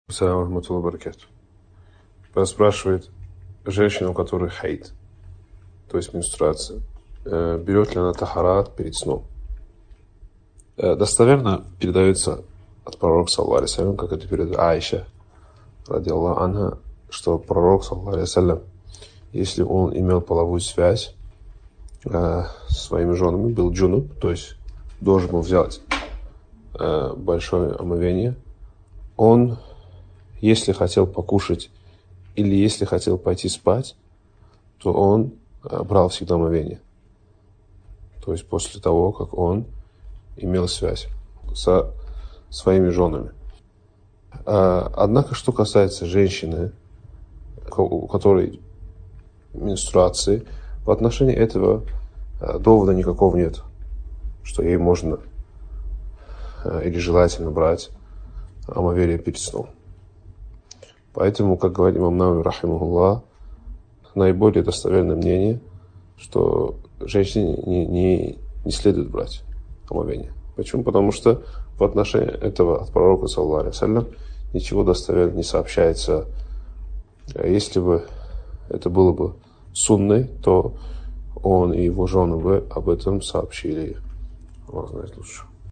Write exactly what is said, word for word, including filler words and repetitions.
Ассаляму рахматуллахи ва баракатух. Спрашивает женщина, у которой хайд, то есть менструация, берет ли она тахарат перед сном? Достоверно передается от пророка, саллаллаху алейхи ва саллям, как это передает Аиша, ради Аллаха анха, что пророк, саллаллаху алейхи ва саллям, если он имел половую связь э, с своими женами, был джунуб, то есть должен был взять э, большое омовение, он, если хотел покушать или если хотел пойти спать, то он э, брал всегда омовение. То есть после того, как он имел связь со своими женами. А, однако, что касается женщины, у которой менструации, в отношении этого довода никакого нет, что ей можно или желательно брать омовение перед сном. Поэтому, как говорит имам Навави рахимахуллах, наиболее достоверное мнение, что женщине не, не, не следует брать омовение. Почему? Потому что в отношении этого от пророка, саллаллаху алейхи ва саллям, ничего достоверно не сообщается. Если бы это было бы сунной, то он и его жены бы об этом сообщили. Аллах знает лучше.